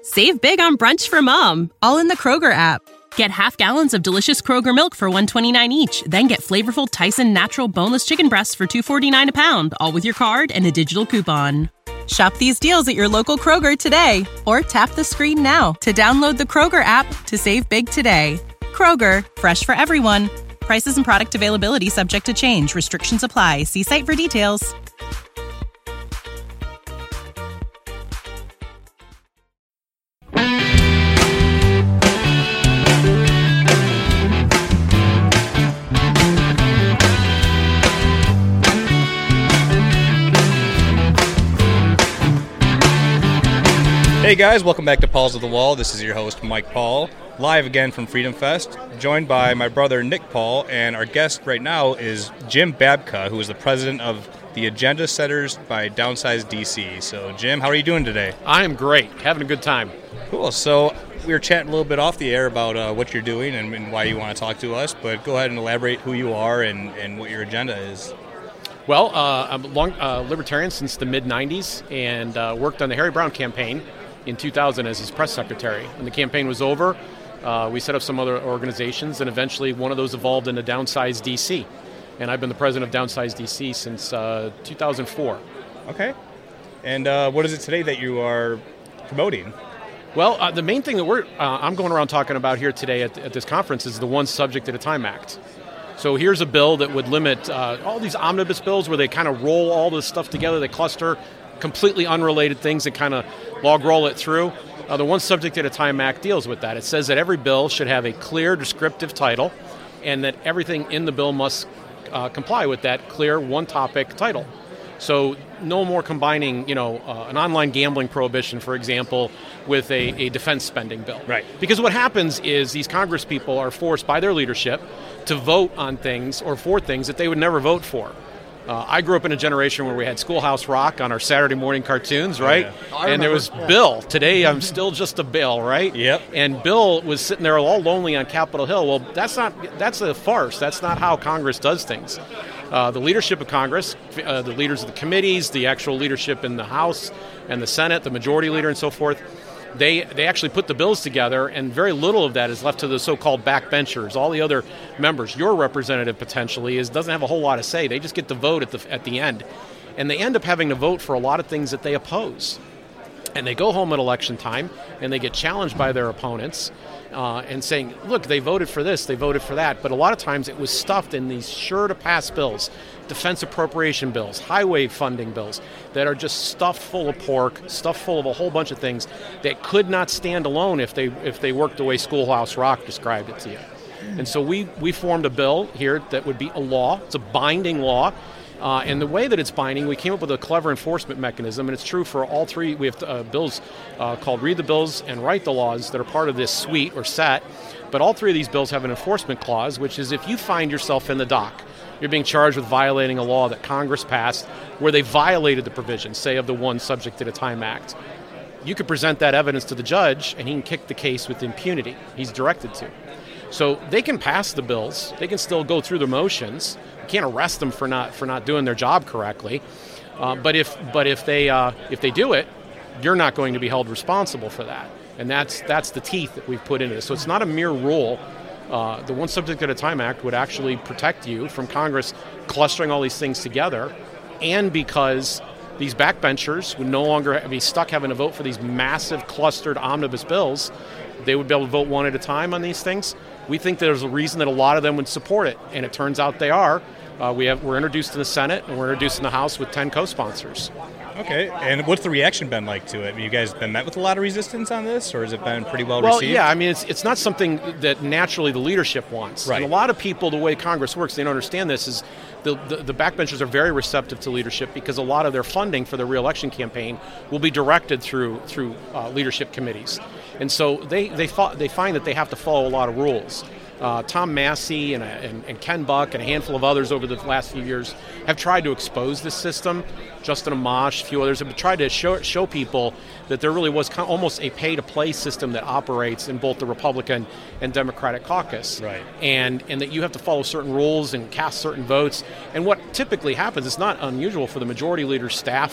Save big on brunch for mom, all in the Kroger app. Get half gallons of delicious Kroger milk for $1.29 each. Then get flavorful Tyson natural boneless chicken breasts for $2.49 a pound, all with your card and a digital coupon. Shop these deals at your local Kroger today, or tap the screen now to download the Kroger app to save big today. Kroger, fresh for everyone. Prices and product availability subject to change. Restrictions apply. See site for details. Hey guys, welcome back to Paul's of the Wall. This is your host, Mike Paul, live again from Freedom Fest, joined by my brother, Nick Paul, and our guest right now is Jim Babka, who is the president of the Agenda Setters by Downsize DC. So, Jim, how are you doing today? I am great. Having a good time. Cool. So, we were chatting a little bit off the air about what you're doing and why you want to talk to us, but go ahead and elaborate who you are and what your agenda is. Well, I'm a long libertarian since the mid-'90s and worked on the Harry Browne campaign in 2000 as his press secretary. When the campaign was over, we set up some other organizations, and eventually one of those evolved into Downsize DC. And I've been the president of Downsize DC since 2004. Okay. And what is it today that you are promoting? Well, the main thing that I'm going around talking about here today at this conference is the One Subject at a Time Act. So here's a bill that would limit all these omnibus bills where they kind of roll all this stuff together, they cluster completely unrelated things and kind of log roll it through. The One Subject at a Time Act deals with that. It says that every bill should have a clear, descriptive title and that everything in the bill must comply with that clear one-topic title. So no more combining, an online gambling prohibition, for example, with a defense spending bill. Right. Because what happens is these Congress people are forced by their leadership to vote on things or for things that they would never vote for. I grew up in a generation where we had Schoolhouse Rock on our Saturday morning cartoons, right? Oh, yeah. And there was Bill. Today, I'm still just a Bill, right? Yep. And Bill was sitting there all lonely on Capitol Hill. Well, that's a farce. That's not how Congress does things. The leadership of Congress, the leaders of the committees, the actual leadership in the House and the Senate, the majority leader and so forth, they actually put the bills together, and very little of that is left to the so-called backbenchers. All the other members, your representative potentially, doesn't have a whole lot to say. They just get to vote at the end. And they end up having to vote for a lot of things that they oppose. And they go home at election time, and they get challenged by their opponents and saying, look, they voted for this, they voted for that. But a lot of times it was stuffed in these sure-to-pass bills, defense appropriation bills, highway funding bills that are just stuffed full of pork, stuffed full of a whole bunch of things that could not stand alone if they worked the way Schoolhouse Rock described it to you. And so we formed a bill here that would be a law. It's a binding law. And the way that it's binding, we came up with a clever enforcement mechanism, and it's true for all three. We have bills called Read the Bills and Write the Laws that are part of this suite or set. But all three of these bills have an enforcement clause, which is if you find yourself in the dock, you're being charged with violating a law that Congress passed where they violated the provisions, say, of the One Subject at a Time Act. You could present that evidence to the judge, and he can kick the case with impunity. He's directed to. So they can pass the bills. They can still go through the motions. You can't arrest them for not doing their job correctly. But if they do it, you're not going to be held responsible for that. And that's the teeth that we've put into this. So it's not a mere rule. The One Subject at a Time Act would actually protect you from Congress clustering all these things together, and because these backbenchers would no longer be stuck having to vote for these massive clustered omnibus bills, they would be able to vote one at a time on these things. We think there's a reason that a lot of them would support it, and it turns out they are. We're introduced in the Senate, and we're introduced in the House with 10 co-sponsors. Okay, and what's the reaction been like to it? Have you guys been met with a lot of resistance on this, or has it been pretty well received? Well, yeah, I mean, it's not something that naturally the leadership wants. Right. And a lot of people, the way Congress works, they don't understand this, is the backbenchers are very receptive to leadership because a lot of their funding for the re-election campaign will be directed through leadership committees. And so they find that they have to follow a lot of rules. Tom Massey and Ken Buck and a handful of others over the last few years have tried to expose this system. Justin Amash, a few others have tried to show people that there really was almost a pay-to-play system that operates in both the Republican and Democratic caucus. Right. And that you have to follow certain rules and cast certain votes. And what typically happens, it's not unusual for the majority leader's staff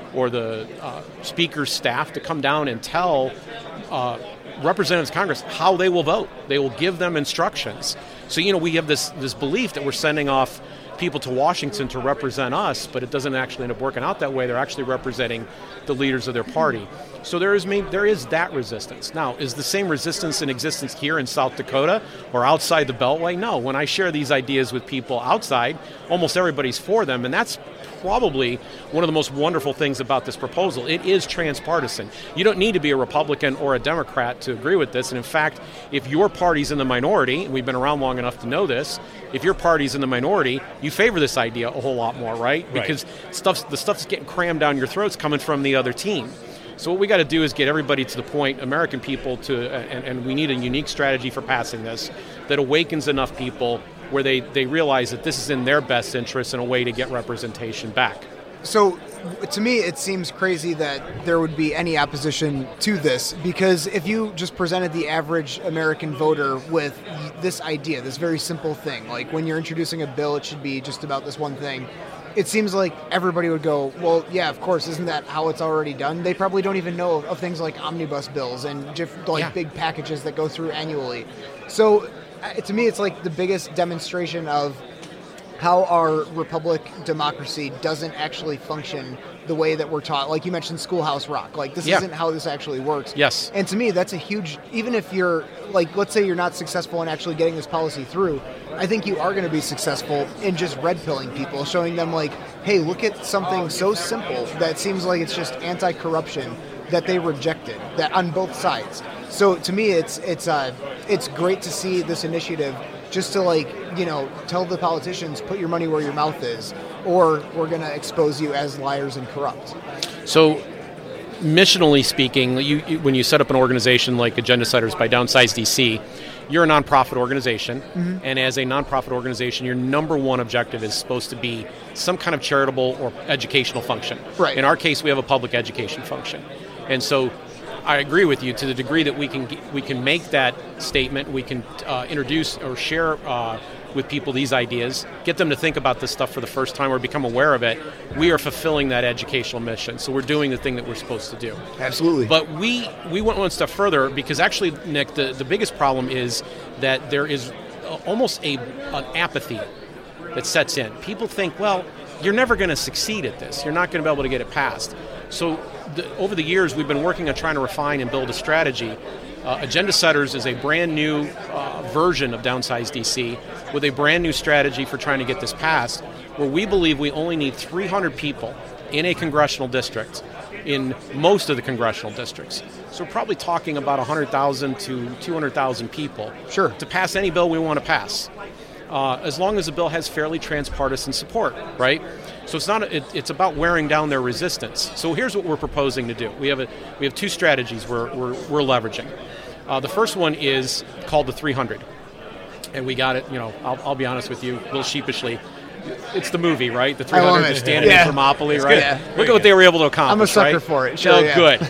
or the speaker's staff to come down and tell representatives of Congress how they will vote. They will give them instructions. So, we have this belief that we're sending off people to Washington to represent us, but it doesn't actually end up working out that way. They're actually representing the leaders of their party. So there is that resistance. Now, is the same resistance in existence here in South Dakota or outside the Beltway? No. When I share these ideas with people outside, almost everybody's for them, and that's probably one of the most wonderful things about this proposal. It is transpartisan. You don't need to be a Republican or a Democrat to agree with this. And in fact, if your party's in the minority, and we've been around long enough to know this, if your party's in the minority, you favor this idea a whole lot more, right? Because the stuff's getting crammed down your throats coming from the other team. So what we got to do is get everybody to the point, American people, and we need a unique strategy for passing this that awakens enough people where they realize that this is in their best interest and a way to get representation back. So to me, it seems crazy that there would be any opposition to this, because if you just presented the average American voter with this idea, this very simple thing, like when you're introducing a bill, it should be just about this one thing, it seems like everybody would go, well, yeah, of course, isn't that how it's already done? They probably don't even know of things like omnibus bills and big packages that go through annually. So to me, it's like the biggest demonstration of how our republic democracy doesn't actually function the way that we're taught. Like you mentioned Schoolhouse Rock. Like this isn't how this actually works. Yes. And to me, that's a huge, even if you're, like, let's say you're not successful in actually getting this policy through, I think you are going to be successful in just red-pilling people, showing them like, hey, look at something so simple that seems like it's just anti-corruption that they rejected, that on both sides. So to me, it's great to see this initiative just to tell the politicians, put your money where your mouth is, or we're going to expose you as liars and corrupt. So missionally speaking, when you set up an organization like Agenda Setters by Downsize DC, you're a nonprofit organization, and as a nonprofit organization, your number one objective is supposed to be some kind of charitable or educational function. Right. In our case, we have a public education function. And so I agree with you to the degree that we can make that statement, we can introduce or share with people these ideas, get them to think about this stuff for the first time or become aware of it. We are fulfilling that educational mission. So we're doing the thing that we're supposed to do. Absolutely. But we went one step further because actually, Nick, the biggest problem is that there is almost an apathy that sets in. People think, well, you're never going to succeed at this. You're not going to be able to get it passed. So over the years, we've been working on trying to refine and build a strategy. Agenda Setters is a brand new version of Downsize DC with a brand new strategy for trying to get this passed, where we believe we only need 300 people in a congressional district, in most of the congressional districts. So we're probably talking about 100,000 to 200,000 people to pass any bill we want to pass. As long as the bill has fairly transpartisan support, right? So it's about wearing down their resistance. So here's what we're proposing to do. We have two strategies we're leveraging. The first one is called the 300, and we got it. I'll be honest with you, a little sheepishly. It's the movie, right? The 300 just standing in Thermopylae, right? Yeah. Look at what they were able to accomplish. I'm a sucker for it. Sure, oh, good.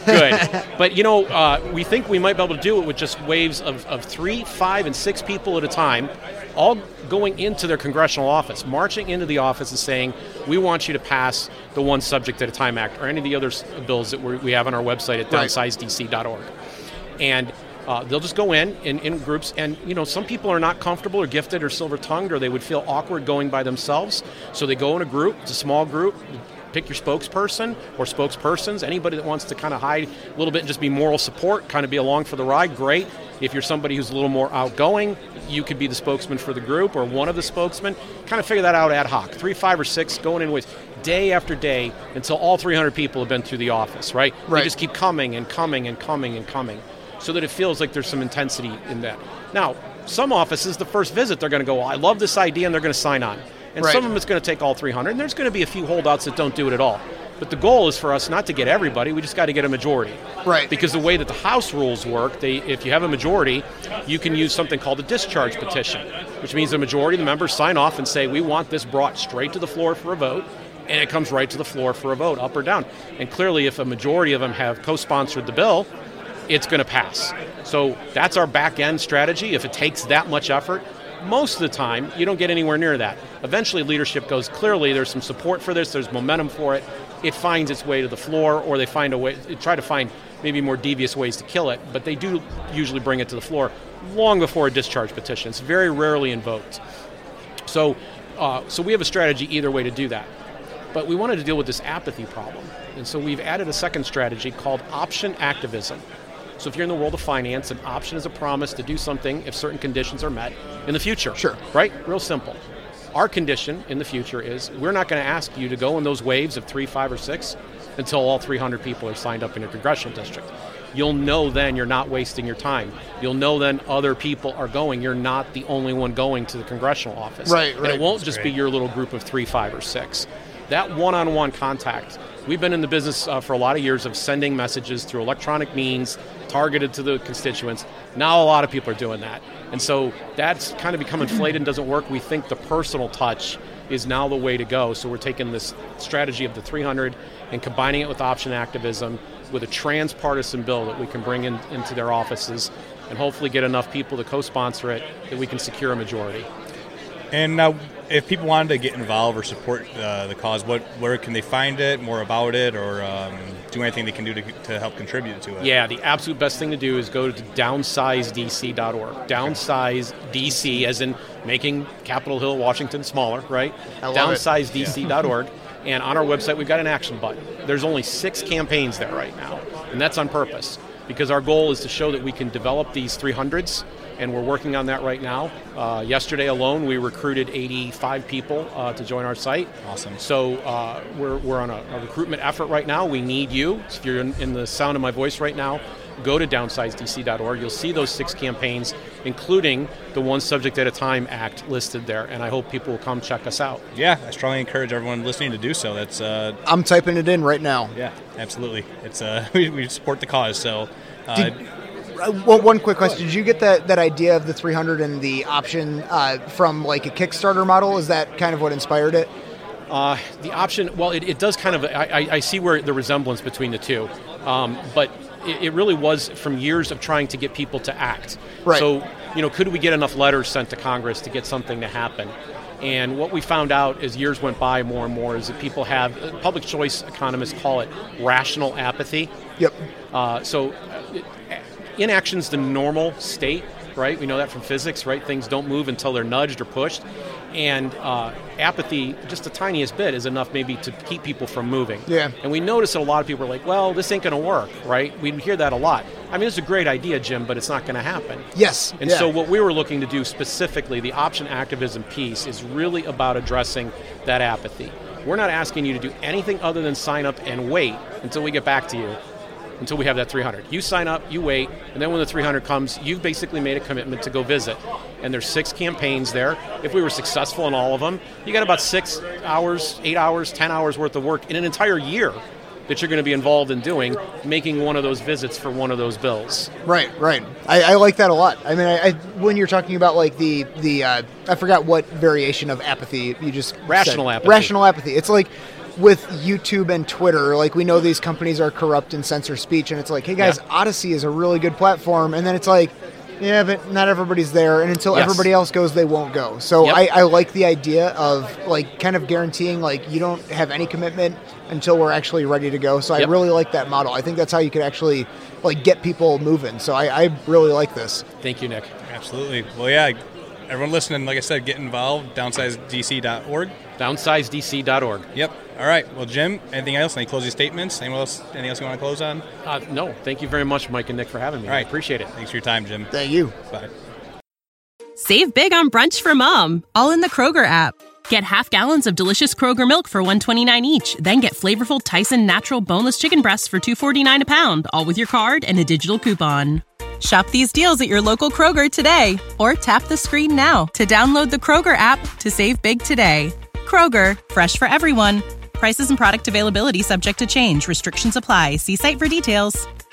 But we think we might be able to do it with just waves of 3, 5, and 6 people at a time, all going into their congressional office, marching into the office and saying, we want you to pass the One Subject at a Time Act or any of the other bills that we have on our website at downsizedc.org. And they'll just go in groups, and some people are not comfortable or gifted or silver-tongued, or they would feel awkward going by themselves. So they go in a group. It's a small group. Pick your spokesperson or spokespersons. Anybody that wants to kind of hide a little bit and just be moral support, kind of be along for the ride, great. If you're somebody who's a little more outgoing, you could be the spokesman for the group or one of the spokesmen. Kind of figure that out ad hoc. 3, 5, or 6 going in with day after day until all 300 people have been through the office, right? They just keep coming and coming and coming and coming, so that it feels like there's some intensity in that. Now, some offices, the first visit, they're going to go, well, I love this idea, and they're going to sign on. And some of them, it's going to take all 300, and there's going to be a few holdouts that don't do it at all. But the goal is for us not to get everybody, we just got to get a majority. Right. Because the way that the House rules work, if you have a majority, you can use something called a discharge petition, which means the majority of the members sign off and say, we want this brought straight to the floor for a vote, and it comes right to the floor for a vote, up or down. And clearly, if a majority of them have co-sponsored the bill, it's going to pass. So that's our back-end strategy. If it takes that much effort, most of the time, you don't get anywhere near that. Eventually, leadership goes, clearly, there's some support for this, there's momentum for it, it finds its way to the floor, or they try to find maybe more devious ways to kill it, but they do usually bring it to the floor long before a discharge petition. It's very rarely invoked. So we have a strategy either way to do that. But we wanted to deal with this apathy problem. And so we've added a second strategy called option activism. So if you're in the world of finance, an option is a promise to do something if certain conditions are met in the future. Sure. Right? Real simple. Our condition in the future is we're not going to ask you to go in those waves of 3, 5, or 6 until all 300 people are signed up in your congressional district. You'll know then you're not wasting your time. You'll know then other people are going. You're not the only one going to the congressional office. Right. And it won't just be your little group of 3, 5, or 6. That one-on-one contact. We've been in the business for a lot of years of sending messages through electronic means targeted to the constituents. Now a lot of people are doing that. And so that's kind of become inflated and doesn't work. We think the personal touch is now the way to go. So we're taking this strategy of the 300 and combining it with option activism with a transpartisan bill that we can bring into their offices and hopefully get enough people to co-sponsor it that we can secure a majority. And now, if people wanted to get involved or support the cause, where can they find it, more about it, or do anything they can do to help contribute to it? Yeah, the absolute best thing to do is go to downsizedc.org. Downsize DC, as in making Capitol Hill, Washington smaller, right? Downsizedc.org. And on our website, we've got an action button. There's only 6 campaigns there right now, and that's on purpose because our goal is to show that we can develop these 300s, and we're working on that right now. Yesterday alone, we recruited 85 people to join our site. Awesome. So we're on a recruitment effort right now. We need you. So if you're in the sound of my voice right now, go to downsizedc.org. You'll see those 6 campaigns, including the One Subject at a Time Act listed there, and I hope people will come check us out. Yeah, I strongly encourage everyone listening to do so. That's I'm typing it in right now. Yeah, absolutely. It's we support the cause, so... One quick question. Did you get that idea of the 300 and the option from like a Kickstarter model? Is that kind of what inspired it? The option, well, it does kind of, I see where the resemblance between the two, but it really was from years of trying to get people to act. Right. So, could we get enough letters sent to Congress to get something to happen? And what we found out as years went by more and more is that people have, public choice economists call it rational apathy. Yep. So inaction's the normal state, right? We know that from physics, right? Things don't move until they're nudged or pushed. And apathy, just the tiniest bit, is enough maybe to keep people from moving. Yeah. And we notice that a lot of people are like, well, this ain't going to work, right? We hear that a lot. I mean, it's a great idea, Jim, but it's not going to happen. Yes. And so what we were looking to do specifically, the option activism piece, is really about addressing that apathy. We're not asking you to do anything other than sign up and wait until we get back to you. Until we have that 300. You sign up, you wait, and then when the 300 comes, you've basically made a commitment to go visit. And there's 6 campaigns there. If we were successful in all of them, you got about 6 hours, 8 hours, 10 hours worth of work in an entire year that you're going to be involved in doing, making one of those visits for one of those bills. Right. I like that a lot. I mean, when you're talking about like the I forgot what variation of apathy you just Rational said. apathy. Rational apathy. It's like with YouTube and Twitter, like we know these companies are corrupt and censor speech, and it's like, hey guys, Odyssey is a really good platform, and then it's like, yeah, but not everybody's there, and until everybody else goes, they won't go. So I like the idea of like kind of guaranteeing like you don't have any commitment until we're actually ready to go. So I really like that model. I think that's how you could actually like get people moving. So I really like this. Thank you, Nick. Absolutely. Well, yeah, everyone listening, like I said, get involved, downsizedc.org. Downsizedc.org. Yep. All right. Well, Jim, anything else? Any closing statements? Anything else you want to close on? No. Thank you very much, Mike and Nick, for having me. All right. I appreciate it. Thanks for your time, Jim. Thank you. Bye. Save big on brunch for mom, all in the Kroger app. Get half gallons of delicious Kroger milk for $1.29 each. Then get flavorful Tyson natural boneless chicken breasts for $2.49 a pound, all with your card and a digital coupon. Shop these deals at your local Kroger today, or tap the screen now to download the Kroger app to save big today. Kroger, fresh for everyone. Prices and product availability subject to change. Restrictions apply. See site for details.